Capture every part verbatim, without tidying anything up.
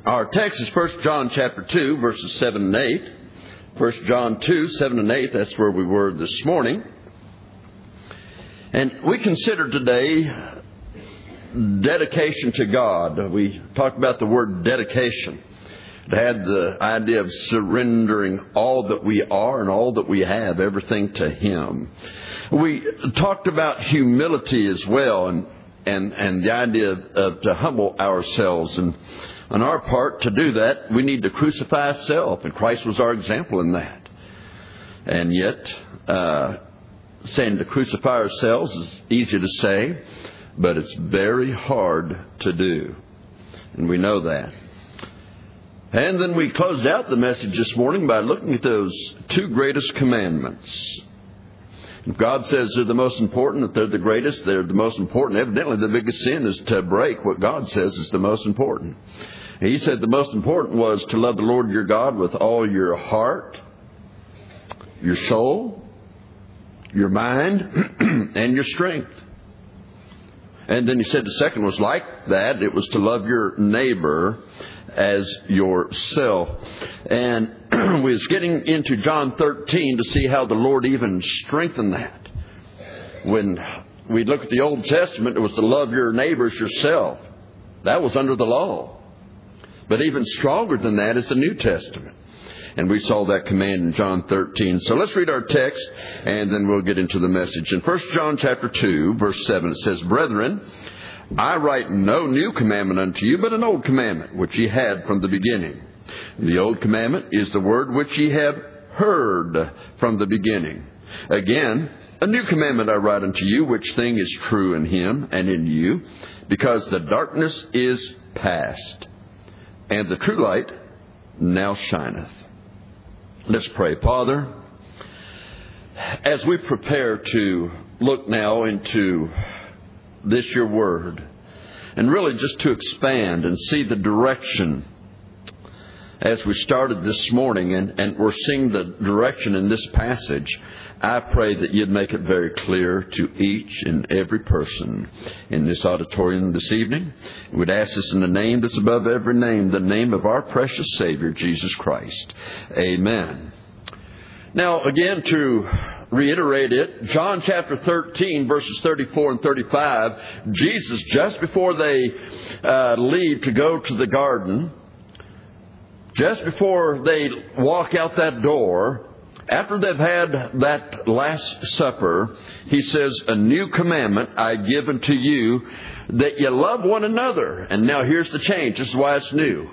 Our text is First John chapter two, verses seven and eight. First John two, seven and eight, that's where we were this morning. And we consider today dedication to God. We talked about the word dedication. It had the idea of surrendering all that we are and all that we have, everything to Him. We talked about humility as well, and and, and the idea of, of to humble ourselves. And on our part, to do that, we need to crucify self, and Christ was our example in that. And yet, uh, saying to crucify ourselves is easy to say, but it's very hard to do. And we know that. And then we closed out the message this morning by looking at those two greatest commandments. If God says they're the most important, that they're the greatest, they're the most important. Evidently, the biggest sin is to break what God says is the most important. He said the most important was to love the Lord your God with all your heart, your soul, your mind, and your strength. And then he said the second was like that. It was to love your neighbor as yourself. And we was getting into John thirteen to see how the Lord even strengthened that. When we look at the Old Testament, it was to love your neighbors yourself. That was under the law. But even stronger than that is the New Testament. And we saw that command in John thirteen. So let's read our text, and then we'll get into the message. In First John chapter two, verse seven, it says, Brethren, I write no new commandment unto you, but an old commandment, which ye had from the beginning. The old commandment is the word which ye have heard from the beginning. Again, a new commandment I write unto you, which thing is true in him and in you, because the darkness is past, and the true light now shineth. Let's pray. Father, as we prepare to look now into this your word, and really just to expand and see the direction as we started this morning, and, and we're seeing the direction in this passage, I pray that you'd make it very clear to each and every person in this auditorium this evening. We'd ask this in the name that's above every name, the name of our precious Savior, Jesus Christ. Amen. Now, again, to reiterate it, John chapter thirteen, verses thirty-four and thirty-five, Jesus, just before they uh, leave to go to the garden, just before they walk out that door, after they've had that Last Supper, He says, a new commandment I give unto you, that you love one another. And now here's the change. This is why it's new.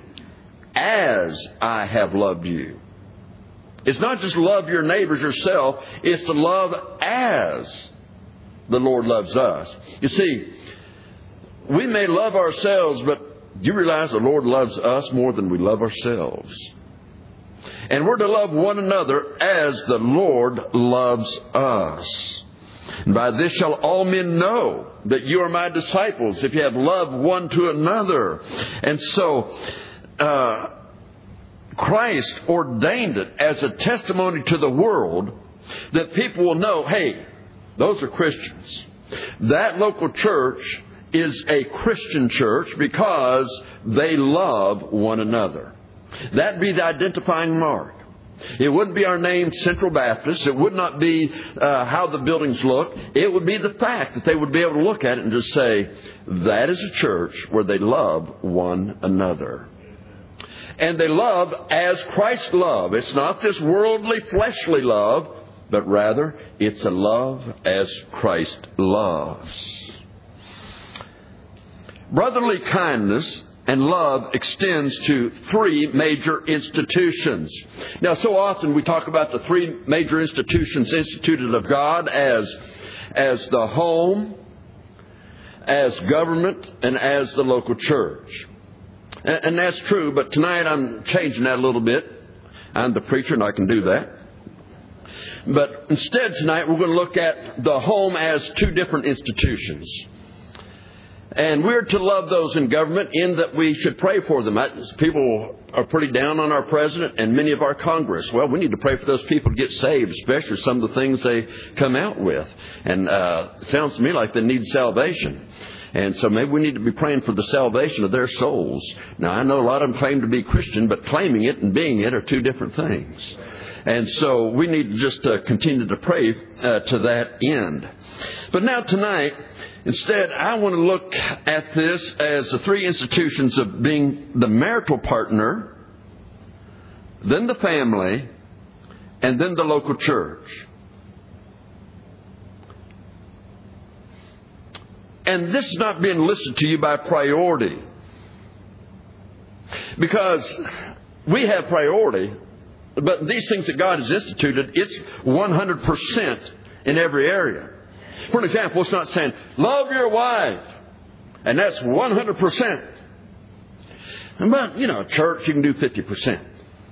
As I have loved you. It's not just love your neighbors yourself. It's to love as the Lord loves us. You see, we may love ourselves, but do you realize the Lord loves us more than we love ourselves? And we're to love one another as the Lord loves us. And by this shall all men know that you are my disciples, if you have love one to another. And so, uh, Christ ordained it as a testimony to the world that people will know, hey, those are Christians. That local church is a Christian church because they love one another. That'd be the identifying mark. It wouldn't be our name, Central Baptist. It would not be uh, how the buildings look. It would be the fact that they would be able to look at it and just say, that is a church where they love one another. And they love as Christ loved. It's not this worldly, fleshly love, but rather it's a love as Christ loves. Brotherly kindness and love extends to three major institutions. Now, so often we talk about the three major institutions instituted of God as, as the home, as government, and as the local church. And, and that's true, but tonight I'm changing that a little bit. I'm the preacher and I can do that. But instead tonight we're going to look at the home as two different institutions. And we're to love those in government in that we should pray for them. People are pretty down on our president and many of our Congress. Well, we need to pray for those people to get saved, especially some of the things they come out with. And uh, it sounds to me like they need salvation. And so maybe we need to be praying for the salvation of their souls. Now, I know a lot of them claim to be Christian, but claiming it and being it are two different things. And so we need to just uh, continue to pray uh, to that end. But now tonight, instead, I want to look at this as the three institutions of being the marital partner, then the family, and then the local church. And this is not being listed to you by priority. Because we have priority, but these things that God has instituted, it's one hundred percent in every area. For example, it's not saying, love your wife, and that's one hundred percent. But, you know, church, you can do fifty percent.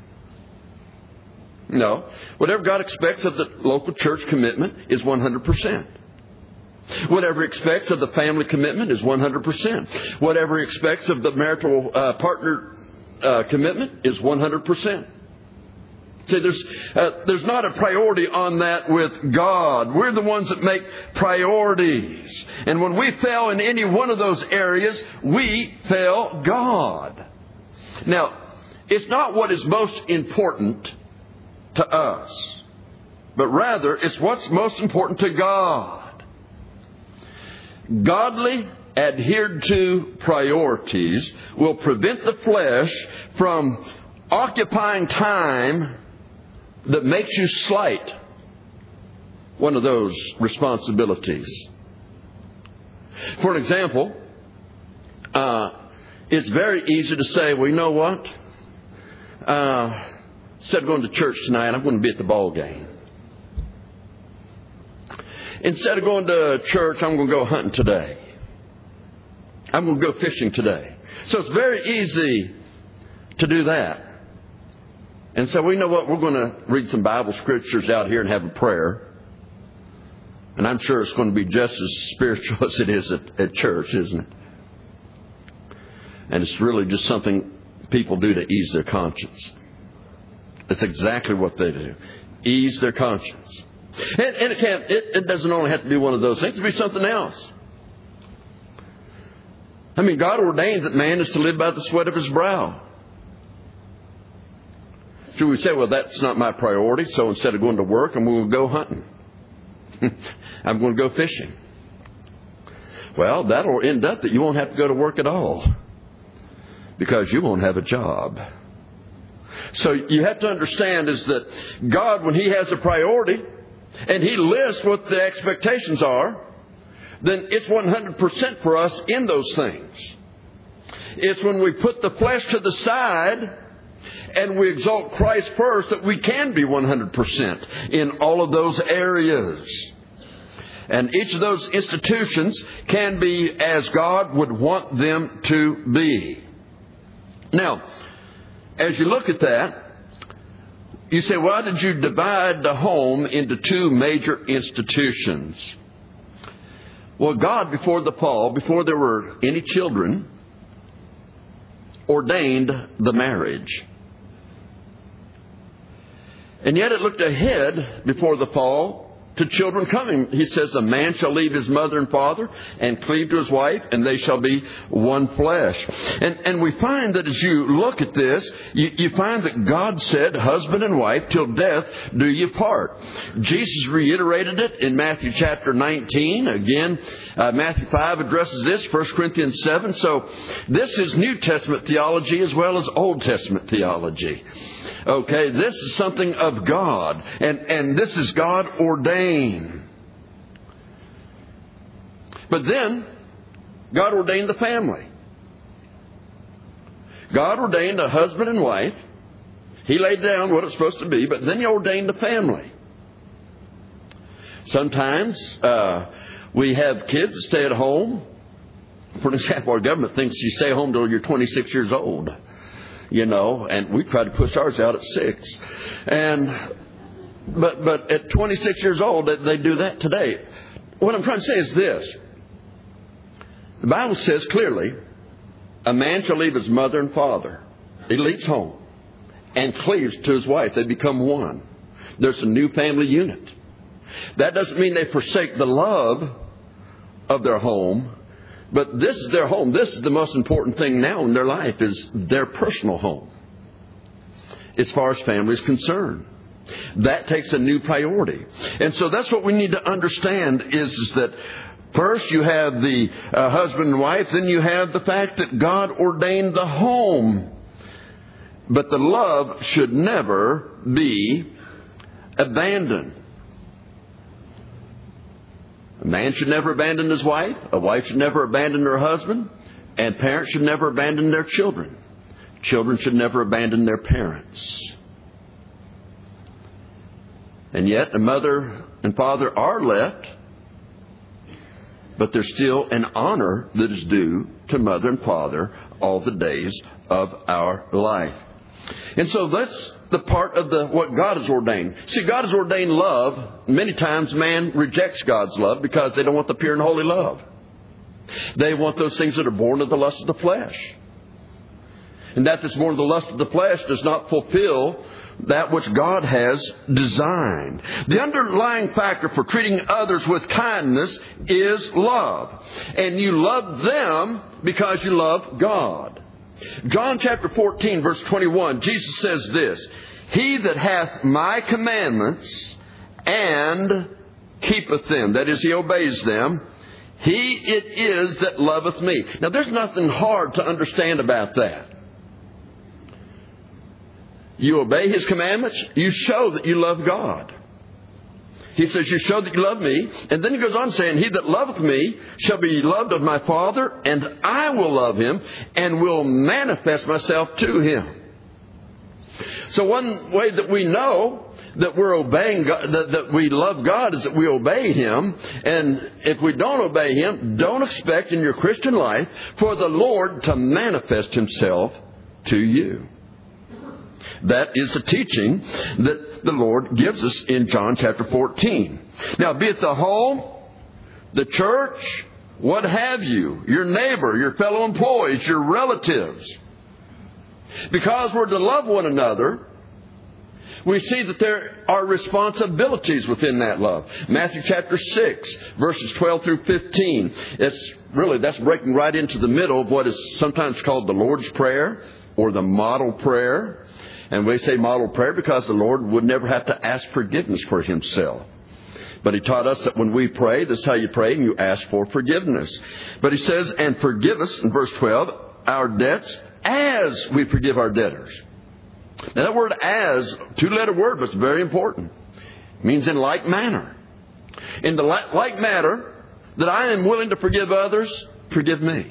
No. Whatever God expects of the local church commitment is one hundred percent. Whatever He expects of the family commitment is one hundred percent. Whatever He expects of the marital uh, partner uh, commitment is one hundred percent. See, there's, uh, there's not a priority on that with God. We're the ones that make priorities. And when we fail in any one of those areas, we fail God. Now, it's not what is most important to us, but rather it's what's most important to God. Godly, adhered to priorities will prevent the flesh from occupying time that makes you slight one of those responsibilities. For an example, uh, it's very easy to say, well, you know what? Uh, instead of going to church tonight, I'm going to be at the ball game. Instead of going to church, I'm going to go hunting today. I'm going to go fishing today. So it's very easy to do that. And so we know what, we're going to read some Bible scriptures out here and have a prayer. And I'm sure it's going to be just as spiritual as it is at, at church, isn't it? And it's really just something people do to ease their conscience. That's exactly what they do. Ease their conscience. And, and it can't, it, it doesn't only have to be one of those things. It can be something else. I mean, God ordained that man is to live by the sweat of his brow. Should we say, well, that's not my priority, so instead of going to work, I'm going to go hunting. I'm going to go fishing. Well, that'll end up that you won't have to go to work at all, because you won't have a job. So you have to understand is that God, when He has a priority, and He lists what the expectations are, then it's one hundred percent for us in those things. It's when we put the flesh to the side and we exalt Christ first that we can be one hundred percent in all of those areas. And each of those institutions can be as God would want them to be. Now, as you look at that, you say, why did you divide the home into two major institutions? Well, God, before the fall, before there were any children, ordained the marriage. And yet it looked ahead before the fall to children coming. He says, a man shall leave his mother and father and cleave to his wife, and they shall be one flesh. And, and we find that as you look at this, you, you find that God said, husband and wife, till death do you part. Jesus reiterated it in Matthew chapter nineteen. Again, uh, Matthew five addresses this, First Corinthians seven. So this is New Testament theology as well as Old Testament theology. Okay, this is something of God, and, and this is God ordained. But then, God ordained the family. God ordained a husband and wife. He laid down what it's supposed to be, but then He ordained the family. Sometimes uh, we have kids that stay at home. For example, our government thinks you stay home till you're twenty-six years old. You know, and we try to push ours out at six. And, but, but at twenty-six years old, they do that today. What I'm trying to say is this. The Bible says clearly, a man shall leave his mother and father. He leaves home and cleaves to his wife. They become one. There's a new family unit. That doesn't mean they forsake the love of their home, But this is their home. This is the most important thing now in their life, is their personal home, as far as family is concerned. That takes a new priority. And so that's what we need to understand is, is that first you have the uh, husband and wife, then you have the fact that God ordained the home. But the love should never be abandoned. A man should never abandon his wife. A wife should never abandon her husband. And parents should never abandon their children. Children should never abandon their parents. And yet, a mother and father are left, but there's still an honor that is due to mother and father all the days of our life. And so that's the part of the what God has ordained. See, God has ordained love. Many times man rejects God's love because they don't want the pure and holy love. They want those things that are born of the lust of the flesh. And that that's born of the lust of the flesh does not fulfill that which God has designed. The underlying factor for treating others with kindness is love. And you love them because you love God. John chapter fourteen, verse twenty-one, Jesus says this, "He that hath my commandments and keepeth them," that is, he obeys them, "he it is that loveth me." Now, there's nothing hard to understand about that. You obey His commandments, you show that you love God. He says, you show that you love me. And then he goes on saying, "He that loveth me shall be loved of my Father, and I will love him and will manifest myself to him." So one way that we know that we're obeying God, that, that we love God, is that we obey Him. And if we don't obey Him, don't expect in your Christian life for the Lord to manifest Himself to you. That is the teaching that the Lord gives us in John chapter fourteen. Now, be it the home, the church, what have you, your neighbor, your fellow employees, your relatives. Because we're to love one another, we see that there are responsibilities within that love. Matthew chapter six, verses twelve through fifteen. It's really, that's breaking right into the middle of what is sometimes called the Lord's Prayer or the model prayer. And we say model prayer because the Lord would never have to ask forgiveness for Himself. But He taught us that when we pray, this is how you pray, and you ask for forgiveness. But He says, "And forgive us," in verse twelve, "our debts as we forgive our debtors." Now that word "as," two-letter word, but it's very important. It means in like manner. In the like manner that I am willing to forgive others, forgive me.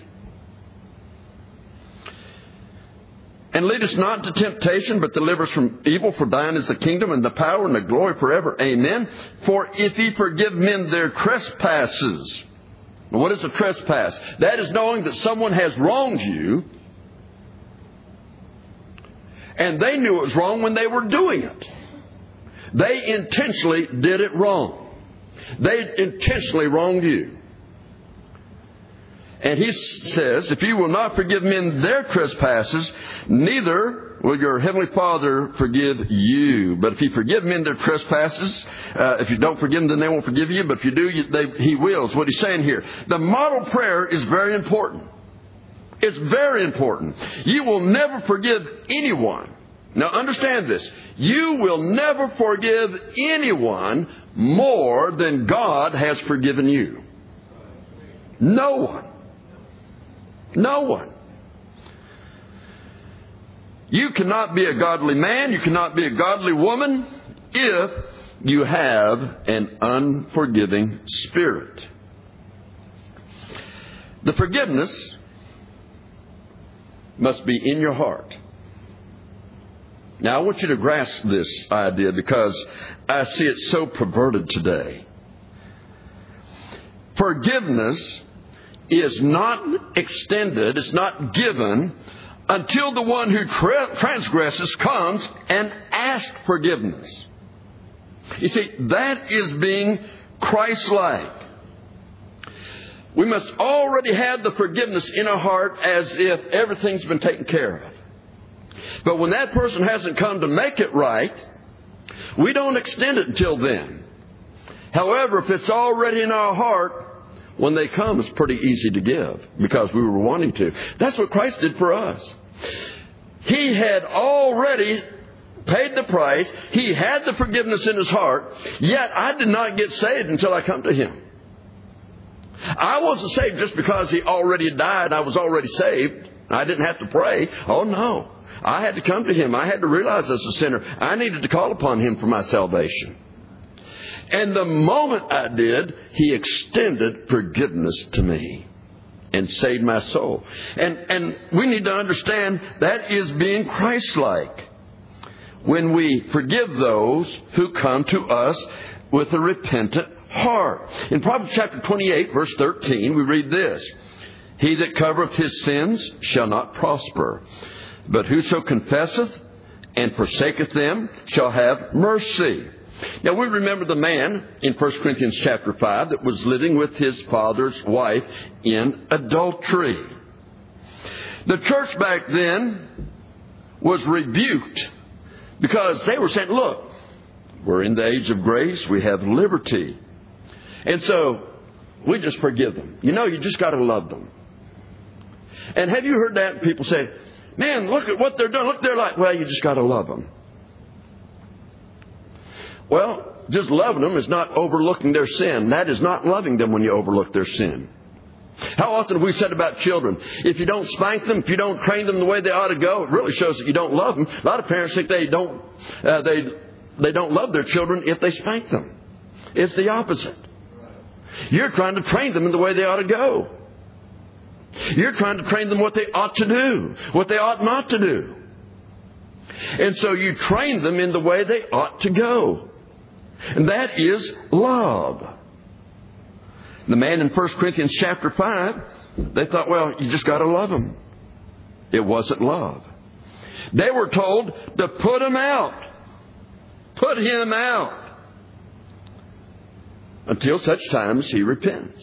"And lead us not into temptation, but deliver us from evil. For thine is the kingdom and the power and the glory forever. Amen. For if ye forgive men their trespasses." What is a trespass? That is knowing that someone has wronged you, and they knew it was wrong when they were doing it. They intentionally did it wrong. They intentionally wronged you. And He says, "If you will not forgive men their trespasses, neither will your heavenly Father forgive you. But if you forgive men their trespasses, uh, if you don't forgive them, then they won't forgive you. But if you do, you, they, He will." Is what He's saying here. The model prayer is very important. It's very important. You will never forgive anyone. Now understand this. You will never forgive anyone more than God has forgiven you. No one. No one. You cannot be a godly man, you cannot be a godly woman if you have an unforgiving spirit. The forgiveness must be in your heart. Now I want you to grasp this idea because I see it so perverted today. Forgiveness is not extended, it's not given until the one who tra- transgresses comes and asks forgiveness. You see, that is being Christ-like. We must already have the forgiveness in our heart as if everything's been taken care of. But when that person hasn't come to make it right, we don't extend it until then. However, if it's already in our heart, when they come, it's pretty easy to give because we were wanting to. That's what Christ did for us. He had already paid the price. He had the forgiveness in His heart. Yet I did not get saved until I come to Him. I wasn't saved just because He already died. I was already saved. I didn't have to pray. Oh, no. I had to come to Him. I had to realize as a sinner, I needed to call upon Him for my salvation. And the moment I did, He extended forgiveness to me and saved my soul. And, and we need to understand that is being Christ-like. When we forgive those who come to us with a repentant heart. In Proverbs chapter twenty-eight, verse thirteen, we read this. He that covereth his sins shall not prosper, but whoso confesseth and forsaketh them shall have mercy. Now we remember the man in First Corinthians chapter five that was living with his father's wife in adultery. The church back then was rebuked because they were saying, look, we're in the age of grace, we have liberty. And so we just forgive them. You know, you just got to love them. And have you heard that? People say, man, look at what they're doing. Look, they're like, well, you just got to love them. Well, just loving them is not overlooking their sin. That is not loving them when you overlook their sin. How often have we said about children, if you don't spank them, if you don't train them the way they ought to go, it really shows that you don't love them. A lot of parents think they don't, uh, they, they don't love their children if they spank them. It's the opposite. You're trying to train them in the way they ought to go. You're trying to train them what they ought to do, what they ought not to do. And so you train them in the way they ought to go. And that is love. The man in First Corinthians chapter five, they thought, well, you just got to love him. It wasn't love. They were told to put him out. Put him out. Until such time as he repents.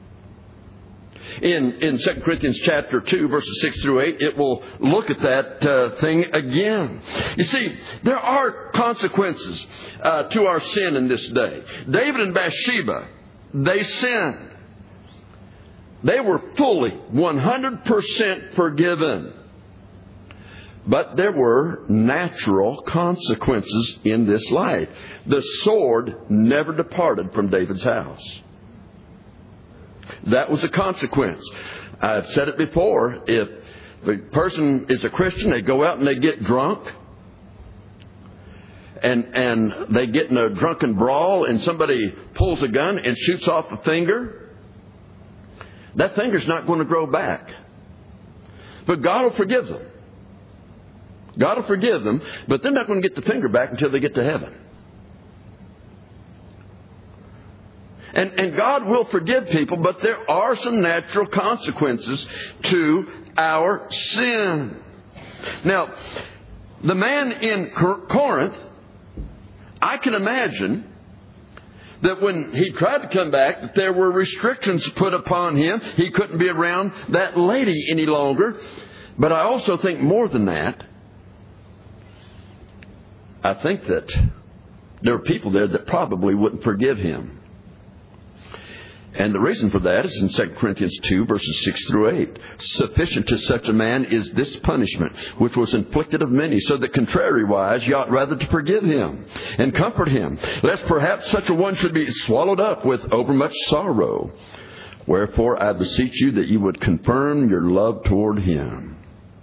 In, in Second Corinthians chapter two, verses six through eight, it will look at that uh, thing again. You see, there are consequences uh, to our sin in this day. David and Bathsheba, they sinned. They were fully one hundred percent forgiven. But there were natural consequences in this life. The sword never departed from David's house. That was a consequence. I've said it before. If the person is a Christian, they go out and they get drunk. And, and they get in a drunken brawl and somebody pulls a gun and shoots off a finger. That finger's not going to grow back. But God will forgive them. God will forgive them, but they're not going to get the finger back until they get to heaven. And, and God will forgive people, but there are some natural consequences to our sin. Now, the man in Corinth, I can imagine that when he tried to come back, that there were restrictions put upon him. He couldn't be around that lady any longer. But I also think more than that, I think that there were people there that probably wouldn't forgive him. And the reason for that is in Second Corinthians two, verses six through eight. Sufficient to such a man is this punishment, which was inflicted of many, so that contrariwise ye ought rather to forgive him and comfort him, lest perhaps such a one should be swallowed up with overmuch sorrow. Wherefore I beseech you that you would confirm your love toward him.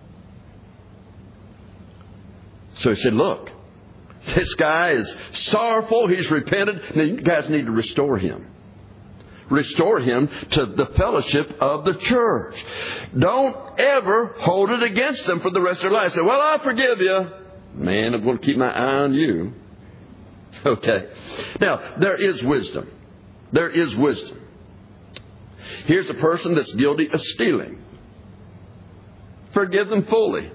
So he said, look, this guy is sorrowful, he's repented, now you guys need to restore him. Restore him to the fellowship of the church. Don't ever hold it against them for the rest of their life. Say, well, I forgive you. Man, I'm going to keep my eye on you. Okay. Now, there is wisdom. There is wisdom. Here's a person that's guilty of stealing. Forgive them fully.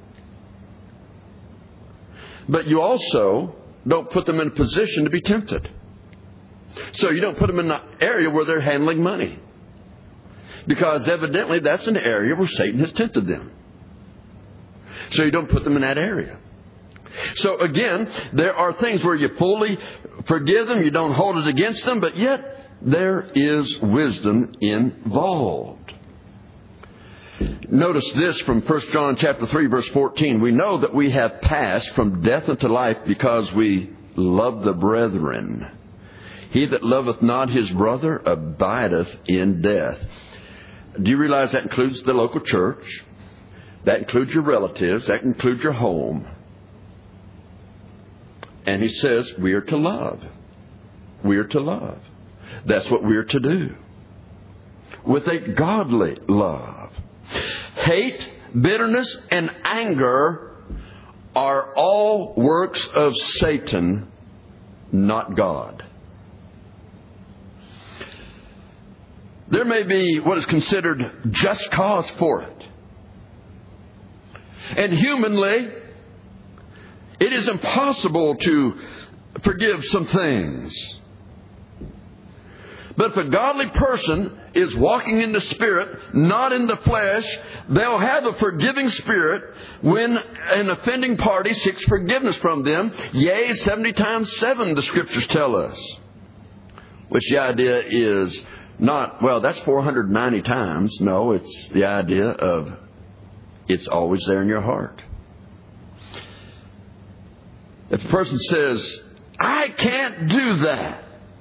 But you also don't put them in a position to be tempted. So you don't put them in an area where they're handling money. Because evidently that's an area where Satan has tempted them. So you don't put them in that area. So again, there are things where you fully forgive them, you don't hold it against them, but yet there is wisdom involved. Notice this from First John chapter three, verse fourteen. We know that we have passed from death unto life because we love the brethren. He that loveth not his brother abideth in death. Do you realize that includes the local church? That includes your relatives. That includes your home. And he says we are to love. We are to love. That's what we are to do. With a godly love. Hate, bitterness, and anger are all works of Satan, not God. There may be what is considered just cause for it. And humanly, it is impossible to forgive some things. But if a godly person is walking in the Spirit, not in the flesh, they'll have a forgiving spirit when an offending party seeks forgiveness from them. Yea, seventy times seven, the Scriptures tell us. Which the idea is not, well, that's four hundred ninety times. No, it's the idea of it's always there in your heart. If a person says, I can't do that,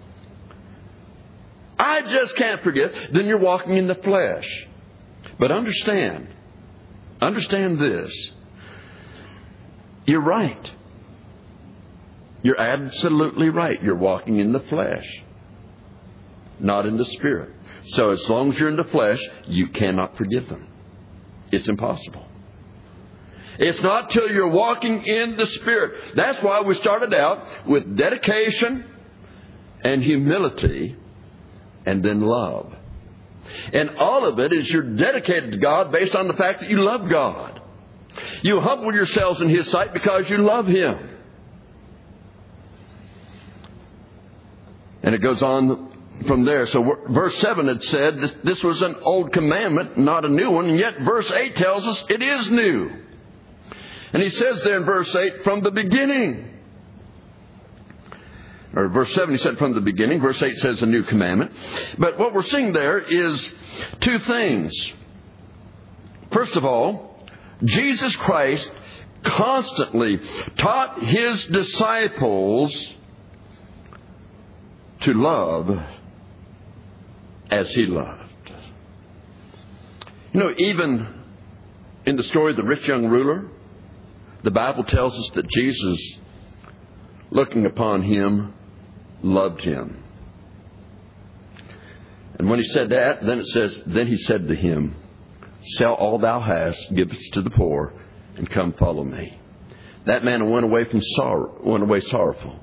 I just can't forgive, then you're walking in the flesh. But understand, understand this. You're right. You're absolutely right. You're walking in the flesh, not in the Spirit. So as long as you're in the flesh, you cannot forgive them. It's impossible. It's not till you're walking in the Spirit. That's why we started out with dedication and humility and then love. And all of it is you're dedicated to God based on the fact that you love God. You humble yourselves in His sight because you love Him. And it goes on from there. So verse seven had said this, this was an old commandment, not a new one. And yet verse eight tells us it is new. And he says there in verse eight, from the beginning. Or verse seven he said from the beginning. Verse eight says a new commandment. But what we're seeing there is two things. First of all, Jesus Christ constantly taught His disciples to love as He loved. You know, even in the story of the rich young ruler, the Bible tells us that Jesus, looking upon him, loved him. And when he said that, then it says, then he said to him, sell all thou hast, give it to the poor, and come follow me. That man went away from sorrow, went away sorrowful.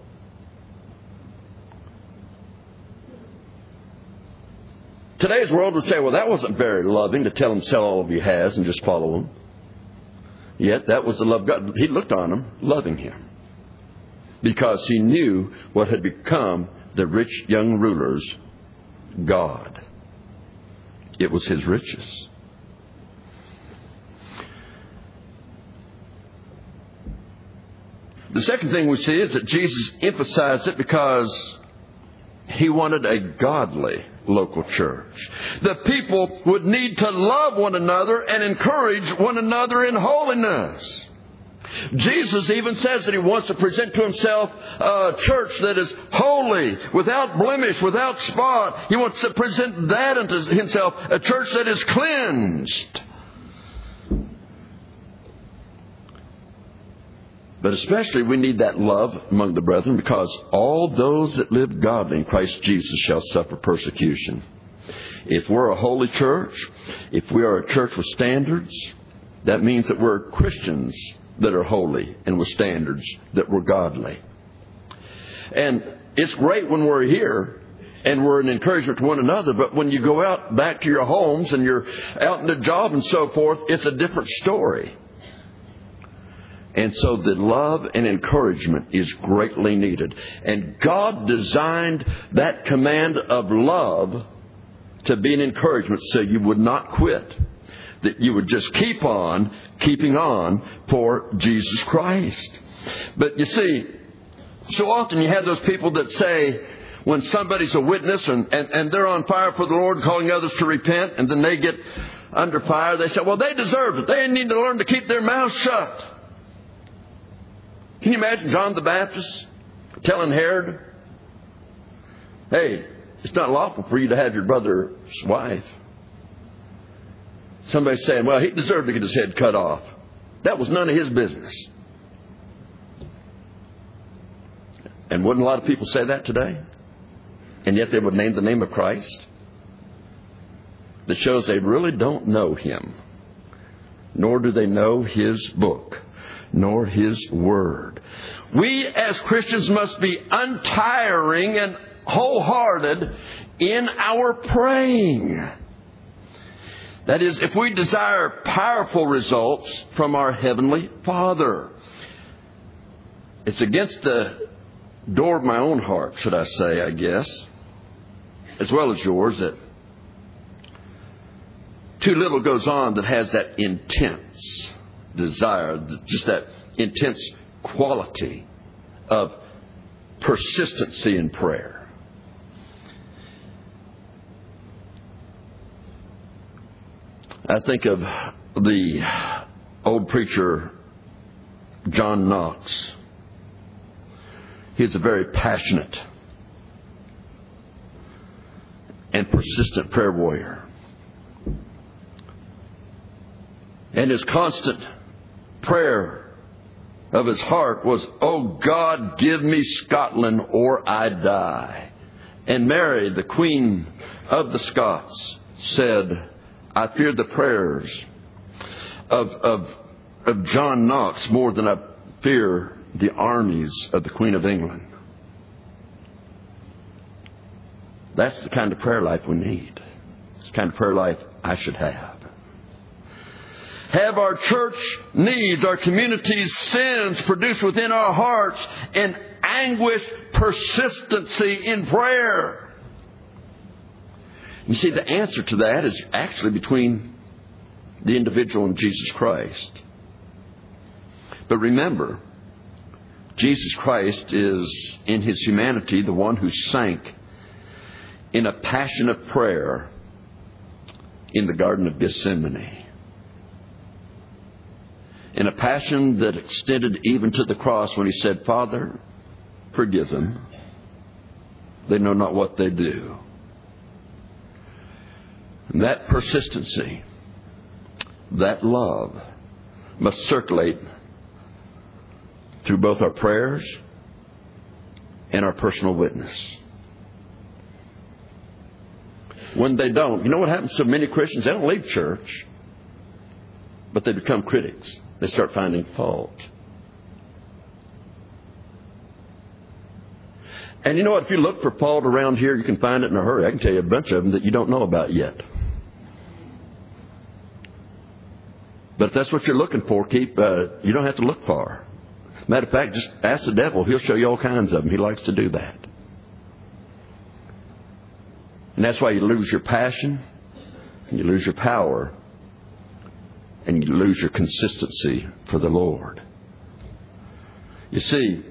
Today's world would say, well, that wasn't very loving to tell him sell all of you has and just follow him. Yet that was the love of God. He looked on him, loving him. Because he knew what had become the rich young ruler's God. It was his riches. The second thing we see is that Jesus emphasized it because He wanted a godly local church. The people would need to love one another and encourage one another in holiness. Jesus even says that He wants to present to Himself a church that is holy, without blemish, without spot. He wants to present that unto Himself, a church that is cleansed. But especially we need that love among the brethren, because all those that live godly in Christ Jesus shall suffer persecution. If we're a holy church, if we are a church with standards, that means that we're Christians that are holy and with standards that we're godly. And it's great when we're here and we're an encouragement to one another, but when you go out back to your homes and you're out in the job and so forth, it's a different story. And so the love and encouragement is greatly needed. And God designed that command of love to be an encouragement so you would not quit. That you would just keep on, keeping on for Jesus Christ. But you see, so often you have those people that say, when somebody's a witness and, and, and they're on fire for the Lord, calling others to repent, and then they get under fire, they say, well, they deserve it. They need to learn to keep their mouths shut. Can you imagine John the Baptist telling Herod, hey, it's not lawful for you to have your brother's wife. Somebody saying, well, he deserved to get his head cut off. That was none of his business. And wouldn't a lot of people say that today? And yet they would name the name of Christ? That shows they really don't know Him. Nor do they know His book. Nor His Word. We as Christians must be untiring and wholehearted in our praying. That is, if we desire powerful results from our Heavenly Father. It's against the door of my own heart, should I say, I guess, as well as yours, that too little goes on that has that intense desire, just that intense quality of persistency in prayer. I think of the old preacher John Knox. He's a very passionate and persistent prayer warrior. And his constant prayer of his heart was, "Oh God, give me Scotland or I die." And Mary, the Queen of the Scots, said, "I fear the prayers of, of, of John Knox more than I fear the armies of the Queen of England." That's the kind of prayer life we need. It's the kind of prayer life I should have. Have our church needs, our community's sins produced within our hearts an anguished persistency in prayer. You see, the answer to that is actually between the individual and Jesus Christ. But remember, Jesus Christ is, in His humanity, the one who sank in a passion of prayer in the Garden of Gethsemane. In a passion that extended even to the cross when He said, "Father, forgive them. They know not what they do." And that persistency, that love, must circulate through both our prayers and our personal witness. When they don't, you know what happens to many Christians? They don't leave church, but they become critics. They start finding fault. And you know what? If you look for fault around here, you can find it in a hurry. I can tell you a bunch of them that you don't know about yet. But if that's what you're looking for, keep. Uh, you don't have to look far. Matter of fact, just ask the devil. He'll show you all kinds of them. He likes to do that. And that's why you lose your passion, and you lose your power, and you lose your consistency for the Lord. You see,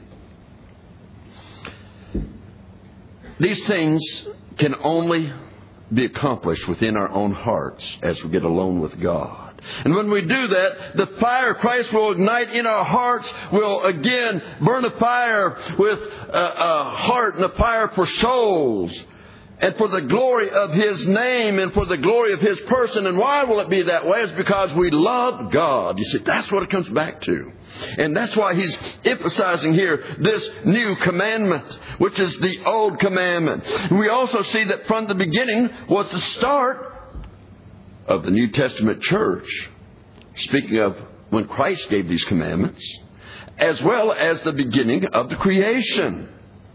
these things can only be accomplished within our own hearts as we get alone with God. And when we do that, the fire Christ will ignite in our hearts will again burn a fire with a, a heart and a fire for souls. And for the glory of His name and for the glory of His person. And why will it be that way? It's because we love God. You see, that's what it comes back to. And that's why He's emphasizing here this new commandment, which is the old commandment. We also see that from the beginning was the start of the New Testament church. Speaking of when Christ gave these commandments, as well as the beginning of the creation.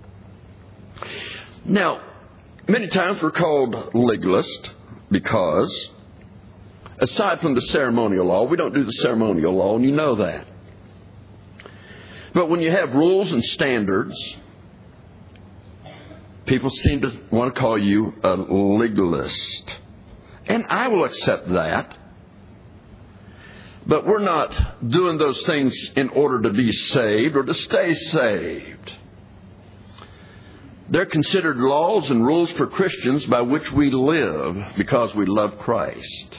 Now, many times we're called legalist because, aside from the ceremonial law, we don't do the ceremonial law, and you know that. But when you have rules and standards, people seem to want to call you a legalist. And I will accept that. But we're not doing those things in order to be saved or to stay saved. They're considered laws and rules for Christians by which we live because we love Christ.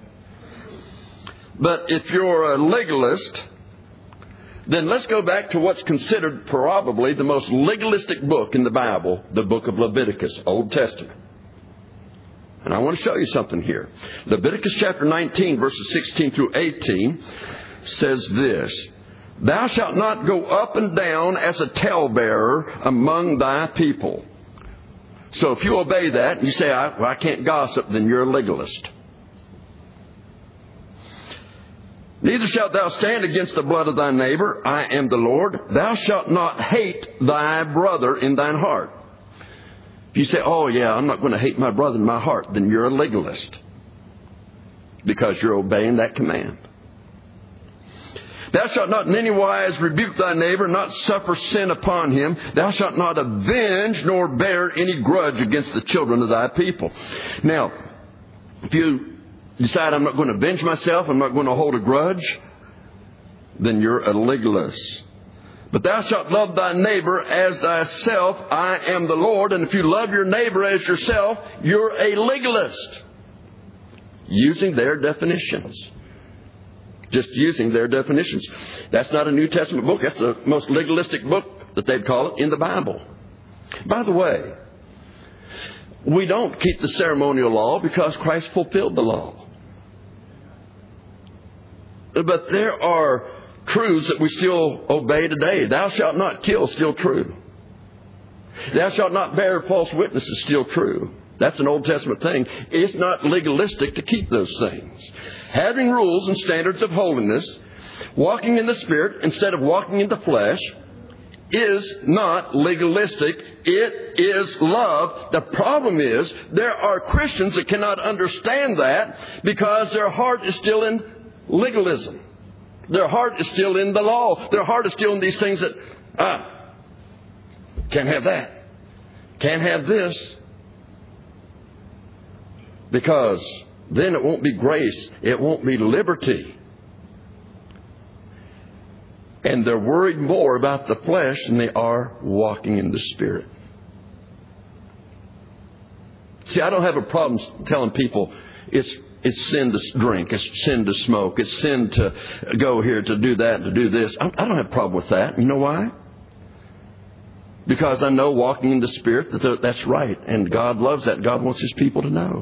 But if you're a legalist, then let's go back to what's considered probably the most legalistic book in the Bible, the book of Leviticus, Old Testament. And I want to show you something here. Leviticus chapter nineteen, verses sixteen through eighteen says this: Thou shalt not go up and down as a talebearer among thy people. So if you obey that and you say, I, well, I can't gossip, then you're a legalist. Neither shalt thou stand against the blood of thy neighbor. I am the Lord. Thou shalt not hate thy brother in thine heart. If you say, oh yeah, I'm not going to hate my brother in my heart, then you're a legalist. Because you're obeying that command. Thou shalt not in any wise rebuke thy neighbor, not suffer sin upon him. Thou shalt not avenge nor bear any grudge against the children of thy people. Now, if you decide I'm not going to avenge myself, I'm not going to hold a grudge, then you're a legalist. But thou shalt love thy neighbor as thyself. I am the Lord. And if you love your neighbor as yourself, you're a legalist. Using their definitions. Just using their definitions. That's not a New Testament book. That's the most legalistic book that they'd call it in the Bible. By the way, we don't keep the ceremonial law because Christ fulfilled the law. But there are truths that we still obey today. Thou shalt not kill, still true. Thou shalt not bear false witness is still true. That's an Old Testament thing. It's not legalistic to keep those things. Having rules and standards of holiness, walking in the Spirit instead of walking in the flesh, is not legalistic. It is love. The problem is there are Christians that cannot understand that because their heart is still in legalism. Their heart is still in the law. Their heart is still in these things that, ah, can't have that. Can't have this. Because then it won't be grace. It won't be liberty. And they're worried more about the flesh than they are walking in the Spirit. See, I don't have a problem telling people it's it's sin to drink, it's sin to smoke, it's sin to go here, to do that, to do this. I don't have a problem with that. You know why? Because I know walking in the Spirit that that's right. And God loves that. God wants His people to know.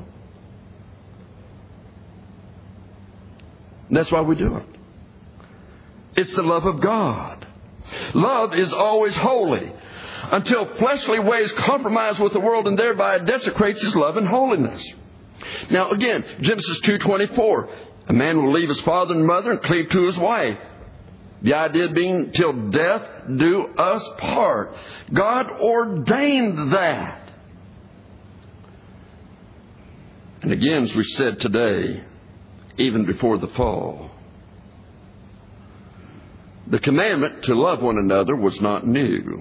And that's why we do it. It's the love of God. Love is always holy until fleshly ways compromise with the world and thereby desecrates His love and holiness. Now again, Genesis two twenty-four. A man will leave his father and mother and cleave to his wife. The idea being till death do us part. God ordained that. And again, as we said today, even before the fall, the commandment to love one another was not new.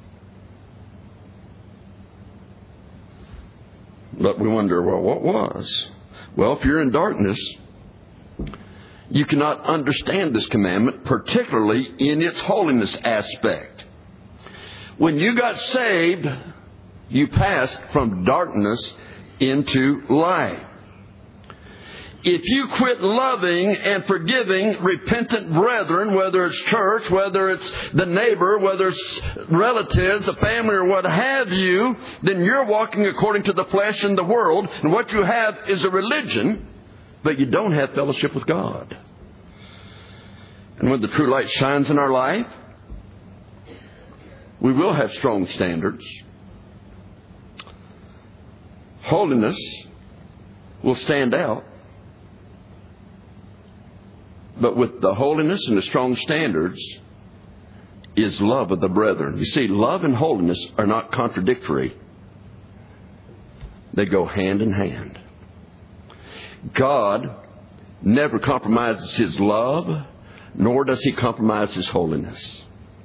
But we wonder, well, what was? Well, if you're in darkness, you cannot understand this commandment, particularly in its holiness aspect. When you got saved, you passed from darkness into light. If you quit loving and forgiving repentant brethren, whether it's church, whether it's the neighbor, whether it's relatives, the family, or what have you, then you're walking according to the flesh and the world. And what you have is a religion, but you don't have fellowship with God. And when the true light shines in our life, we will have strong standards. Holiness will stand out. But with the holiness and the strong standards is love of the brethren. You see, love and holiness are not contradictory. They go hand in hand. God never compromises His love, nor does He compromise His holiness.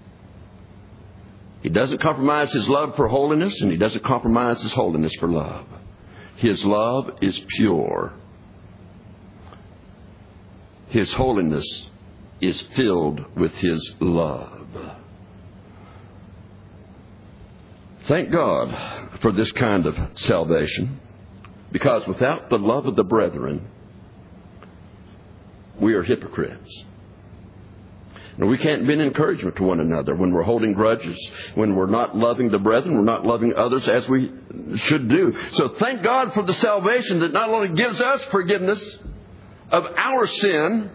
He doesn't compromise His love for holiness, and He doesn't compromise His holiness for love. His love is pure. His holiness is filled with His love. Thank God for this kind of salvation, because without the love of the brethren, we are hypocrites. And we can't be an encouragement to one another when we're holding grudges, when we're not loving the brethren, we're not loving others as we should do. So thank God for the salvation that not only gives us forgiveness of our sin,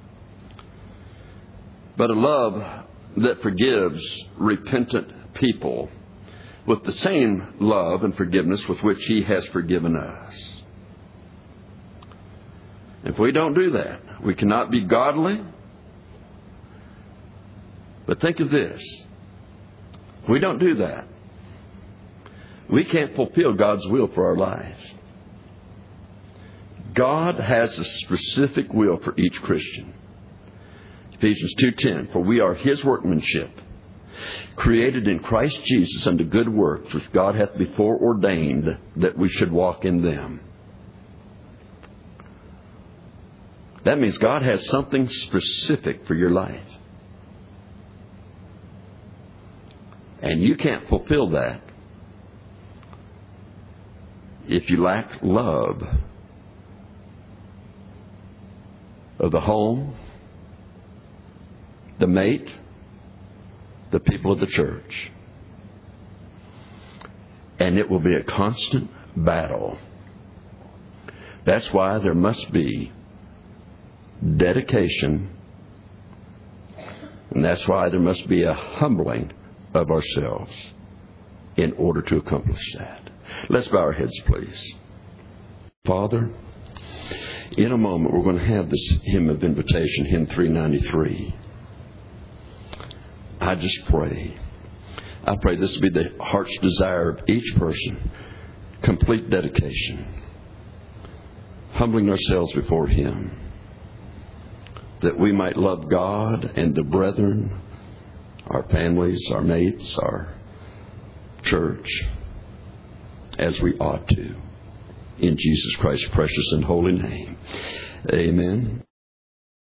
but a love that forgives repentant people with the same love and forgiveness with which He has forgiven us. If we don't do that, we cannot be godly. But think of this. If we don't do that, we can't fulfill God's will for our lives. God has a specific will for each Christian. Ephesians two ten, for we are His workmanship, created in Christ Jesus unto good works, which God hath before ordained that we should walk in them. That means God has something specific for your life. And you can't fulfill that if you lack love of the home, the mate, the people of the church. And it will be a constant battle. That's why there must be dedication. And that's why there must be a humbling of ourselves in order to accomplish that. Let's bow our heads, please. Father, in a moment we're going to have this hymn of invitation, hymn three ninety-three. I just pray. I pray this will be the heart's desire of each person. Complete dedication. Humbling ourselves before Him. That we might love God and the brethren, our families, our mates, our church, as we ought to. In Jesus Christ's precious and holy name. Amen.